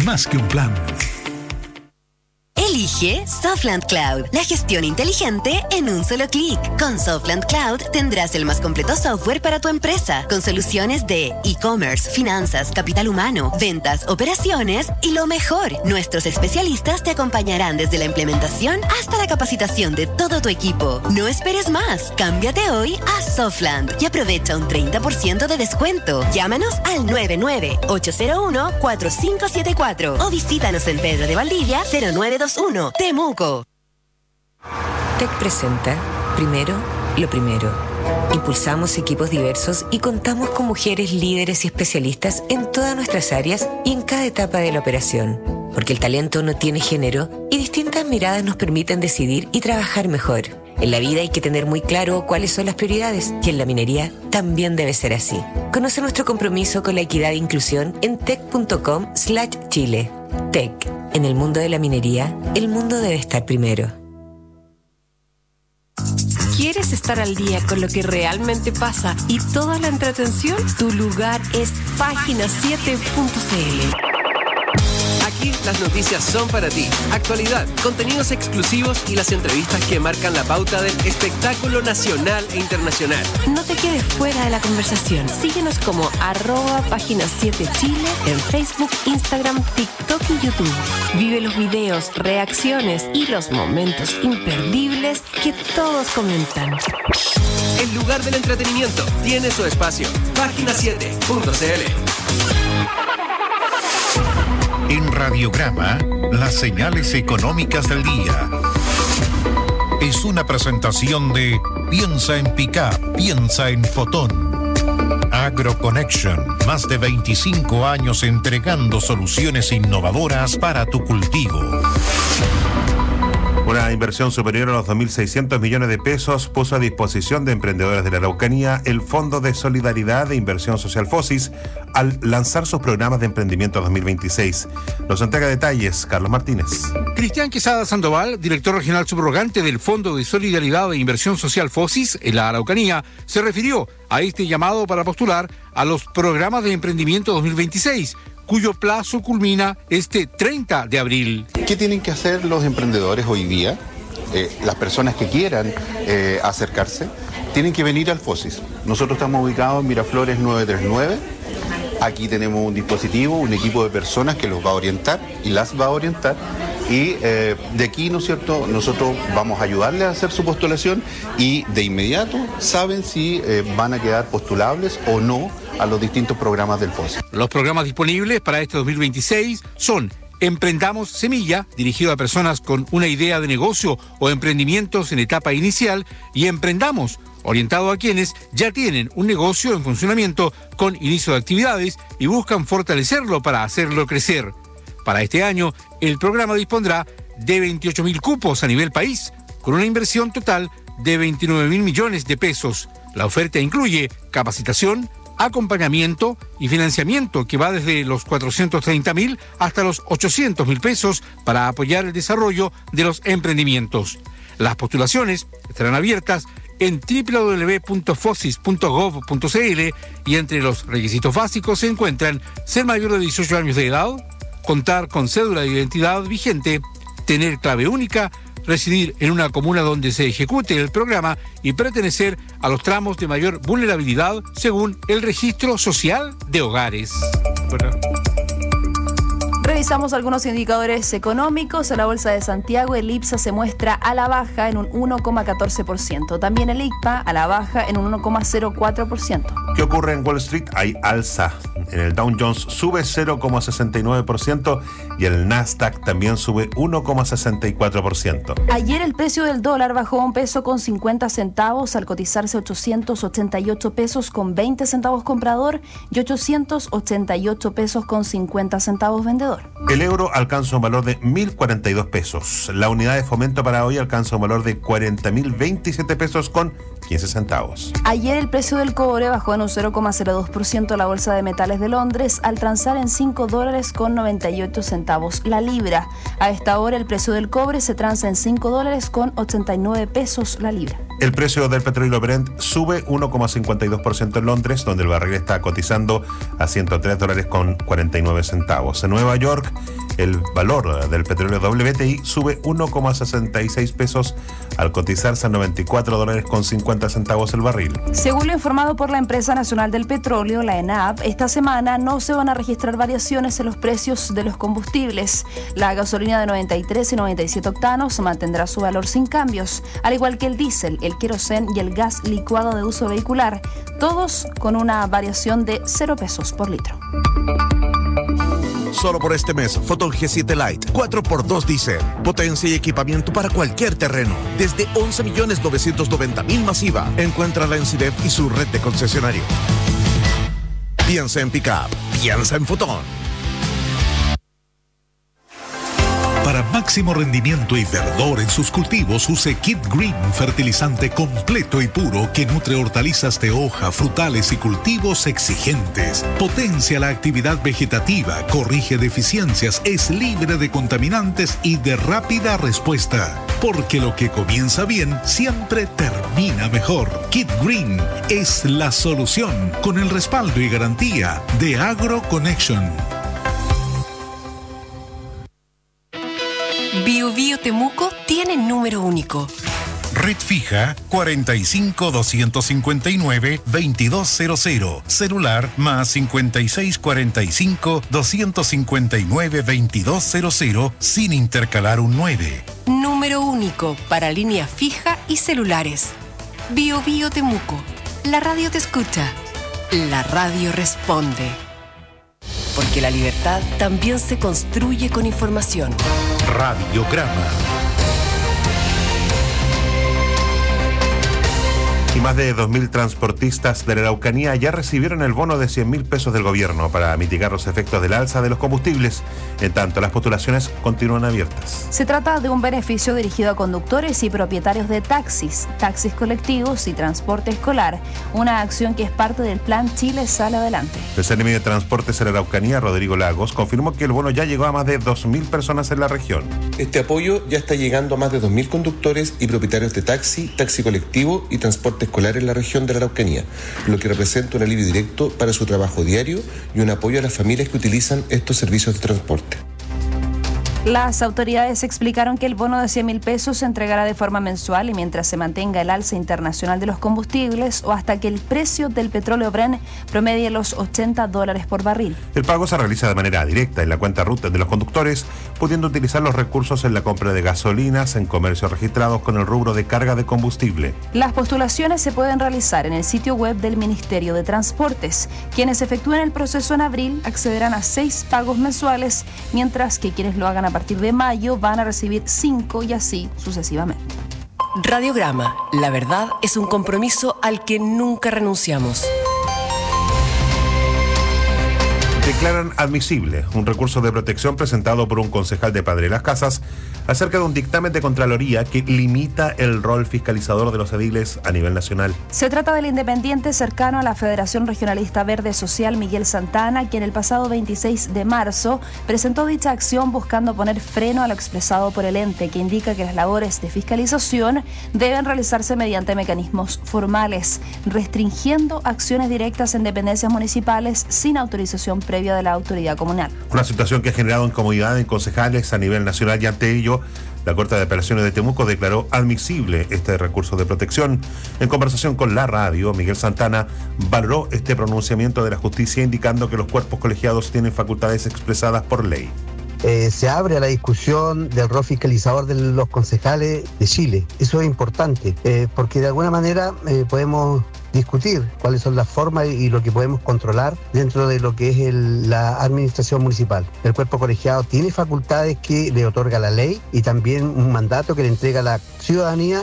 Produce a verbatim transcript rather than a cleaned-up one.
más que un plan. Elige Softland Cloud, la gestión inteligente en un solo clic. Con Softland Cloud tendrás el más completo software para tu empresa, con soluciones de e-commerce, finanzas, capital humano, ventas, operaciones y lo mejor, nuestros especialistas te acompañarán desde la implementación hasta la capacitación de todo tu equipo. No esperes más, cámbiate hoy a Softland y aprovecha un treinta por ciento de descuento. Llámanos al nueve nueve ocho cero uno cuatro cinco siete cuatro o visítanos en Pedro de Valdivia cero nueve dos uno, Temuco. T E C presenta, primero, lo primero. Impulsamos equipos diversos y contamos con mujeres líderes y especialistas en todas nuestras áreas y en cada etapa de la operación. Porque el talento no tiene género y distintas miradas nos permiten decidir y trabajar mejor. En la vida hay que tener muy claro cuáles son las prioridades y en la minería también debe ser así. Conoce nuestro compromiso con la equidad e inclusión en tec.com slash chile. T E C. En el mundo de la minería, el mundo debe estar primero. ¿Quieres estar al día con lo que realmente pasa y toda la entretención? Tu lugar es página siete punto c l. Aquí las noticias son para ti. Actualidad, contenidos exclusivos y las entrevistas que marcan la pauta del espectáculo nacional e internacional. No te quedes fuera de la conversación. Síguenos como arroba página siete Chile en Facebook, Instagram, TikTok y YouTube. Vive los videos, reacciones y los momentos imperdibles que todos comentan. El lugar del entretenimiento tiene su espacio. página siete punto c l. En Radiograma, las señales económicas del día. Es una presentación de Piensa en Pickup, piensa en Fotón. AgroConnection, más de veinticinco años entregando soluciones innovadoras para tu cultivo. Una inversión superior a los dos mil seiscientos millones de pesos puso a disposición de emprendedores de la Araucanía el Fondo de Solidaridad de Inversión Social FOSIS al lanzar sus programas de emprendimiento dos mil veintiséis. Nos entrega detalles Carlos Martínez. Cristian Quesada Sandoval, director regional subrogante del Fondo de Solidaridad de Inversión Social FOSIS en la Araucanía, se refirió a este llamado para postular a los programas de emprendimiento dos mil veintiséis, cuyo plazo culmina este treinta de abril. ¿Qué tienen que hacer los emprendedores hoy día? Eh, las personas que quieran eh, acercarse, tienen que venir al FOSIS. Nosotros estamos ubicados en Miraflores nueve tres nueve. Aquí tenemos un dispositivo, un equipo de personas que los va a orientar y las va a orientar. Y eh, de aquí, ¿no es cierto?, nosotros vamos a ayudarles a hacer su postulación y de inmediato saben si eh, van a quedar postulables o no a los distintos programas del FOSIS. Los programas disponibles para este dos mil veintiséis son Emprendamos Semilla, dirigido a personas con una idea de negocio o emprendimientos en etapa inicial, y Emprendamos, orientado a quienes ya tienen un negocio en funcionamiento con inicio de actividades y buscan fortalecerlo para hacerlo crecer. Para este año, el programa dispondrá de veintiocho mil cupos a nivel país, con una inversión total de veintinueve mil millones de pesos. La oferta incluye capacitación, acompañamiento y financiamiento que va desde los cuatrocientos treinta mil hasta los ochocientos mil pesos para apoyar el desarrollo de los emprendimientos. Las postulaciones estarán abiertas en doble u doble u doble u punto fosis punto gov punto c l y entre los requisitos básicos se encuentran ser mayor de dieciocho años de edad, contar con cédula de identidad vigente, tener clave única, residir en una comuna donde se ejecute el programa y pertenecer a los tramos de mayor vulnerabilidad según el Registro Social de Hogares. Bueno. Revisamos algunos indicadores económicos. En la Bolsa de Santiago, el IPSA se muestra a la baja en un uno coma catorce por ciento. También el I C P A a la baja en un uno coma cero cuatro por ciento. ¿Qué ocurre en Wall Street? Hay alza. En el Dow Jones sube cero coma sesenta y nueve por ciento y el Nasdaq también sube uno coma sesenta y cuatro por ciento. Ayer el precio del dólar bajó un peso con cincuenta centavos al cotizarse ochocientos ochenta y ocho pesos con veinte centavos comprador y ochocientos ochenta y ocho pesos con cincuenta centavos vendedor. El euro alcanza un valor de mil cuarenta y dos pesos. La unidad de fomento para hoy alcanza un valor de cuarenta mil veintisiete pesos con quince centavos. Ayer el precio del cobre bajó en un cero coma cero dos por ciento la Bolsa de Metales de Londres al transar en cinco dólares con noventa y ocho centavos la libra. A esta hora el precio del cobre se transa en cinco dólares con ochenta y nueve pesos la libra. El precio del petróleo Brent sube uno coma cincuenta y dos por ciento en Londres, donde el barril está cotizando a ciento tres dólares con cuarenta y nueve centavos. En Nueva York, el valor del petróleo W T I sube uno coma sesenta y seis pesos al cotizarse a noventa y cuatro dólares con cincuenta centavos el barril. Según lo informado por la Empresa Nacional del Petróleo, la ENAP, esta semana no se van a registrar variaciones en los precios de los combustibles. La gasolina de noventa y tres y noventa y siete octanos mantendrá su valor sin cambios, al igual que el diésel, el querosén y el gas licuado de uso vehicular, todos con una variación de cero pesos por litro. Solo por este mes, Fotón G siete Lite, cuatro por dos diésel. Potencia y equipamiento para cualquier terreno. Desde once millones novecientos noventa mil masiva. Encuéntrala en Cidep y su red de concesionarios. Piensa en Pickup. Piensa en Fotón. Para máximo rendimiento y verdor en sus cultivos, use Kit Green, fertilizante completo y puro que nutre hortalizas de hoja, frutales y cultivos exigentes. Potencia la actividad vegetativa, corrige deficiencias, es libre de contaminantes y de rápida respuesta. Porque lo que comienza bien siempre termina mejor. Kit Green es la solución con el respaldo y garantía de AgroConnection. Bio Bio Temuco tiene número único. Red fija cuarenta y cinco, doscientos cincuenta y nueve, veintidós cero cero. Celular más cincuenta y seis, cuarenta y cinco, doscientos cincuenta y nueve, veintidós cero cero sin intercalar un nueve. Número único para línea fija y celulares. Bio Bio Temuco. La radio te escucha. La radio responde. Porque la libertad también se construye con información. Radiograma. Y más de dos mil transportistas de la Araucanía ya recibieron el bono de cien mil pesos del gobierno para mitigar los efectos del alza de los combustibles. En tanto, las postulaciones continúan abiertas. Se trata de un beneficio dirigido a conductores y propietarios de taxis, taxis colectivos y transporte escolar, una acción que es parte del plan Chile Sale Adelante. El C N M de Transportes de la Araucanía, Rodrigo Lagos, confirmó que el bono ya llegó a más de dos mil personas en la región. Este apoyo ya está llegando a más de dos mil conductores y propietarios de taxi, taxi colectivo y transporte escolar en la región de la Araucanía, lo que representa un alivio directo para su trabajo diario y un apoyo a las familias que utilizan estos servicios de transporte. Las autoridades explicaron que el bono de cien mil pesos se entregará de forma mensual y mientras se mantenga el alza internacional de los combustibles o hasta que el precio del petróleo Brent promedie los ochenta dólares por barril. El pago se realiza de manera directa en la cuenta R U T de los conductores, pudiendo utilizar los recursos en la compra de gasolinas en comercios registrados con el rubro de carga de combustible. Las postulaciones se pueden realizar en el sitio web del Ministerio de Transportes. Quienes efectúen el proceso en abril accederán a seis pagos mensuales, mientras que quienes lo hagan a partir de mayo van a recibir cinco y así sucesivamente. Radiograma. La verdad es un compromiso al que nunca renunciamos. Declaran admisible un recurso de protección presentado por un concejal de Padre Las Casas acerca de un dictamen de Contraloría que limita el rol fiscalizador de los ediles a nivel nacional. Se trata del independiente cercano a la Federación Regionalista Verde Social Miguel Santana, quien el pasado veintiséis de marzo presentó dicha acción buscando poner freno a lo expresado por el ente, que indica que las labores de fiscalización deben realizarse mediante mecanismos formales, restringiendo acciones directas en dependencias municipales sin autorización previa de la autoridad comunal. Una situación que ha generado incomodidad en concejales a nivel nacional y ante ello la Corte de Apelaciones de Temuco declaró admisible este recurso de protección. En conversación con la radio, Miguel Santana valoró este pronunciamiento de la justicia indicando que los cuerpos colegiados tienen facultades expresadas por ley. Eh, se abre a la discusión del rol fiscalizador de los concejales de Chile. Eso es importante, eh, porque de alguna manera eh, podemos discutir cuáles son las formas y lo que podemos controlar dentro de lo que es el, la administración municipal. El cuerpo colegiado tiene facultades que le otorga la ley y también un mandato que le entrega a la ciudadanía